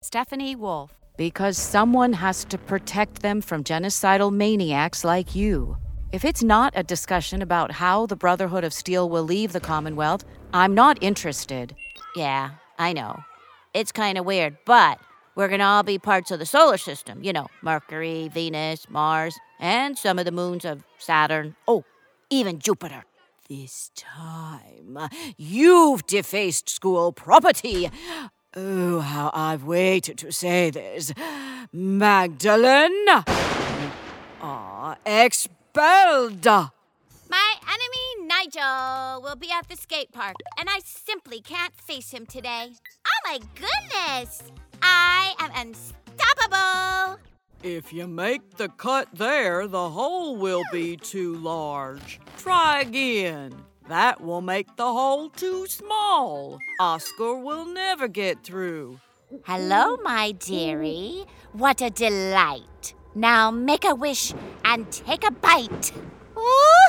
Stephanie Wolf. Because someone has to protect them from genocidal maniacs like you. If it's not a discussion about how the Brotherhood of Steel will leave the Commonwealth, I'm not interested. Yeah, I know. It's kind of weird, but we're gonna all be parts of the solar system. You know, Mercury, Venus, Mars, and some of the moons of Saturn. Oh, even Jupiter. This time, you've defaced school property. Oh, how I've waited to say this. Magdalene are expelled. My enemy, Nigel, will be at the skate park, and I simply can't face him today. Oh my goodness! I am unstoppable! If you make the cut there, the hole will be too large. Try again. That will make the hole too small. Oscar will never get through. Hello, my dearie. What a delight. Now make a wish and take a bite. Ooh!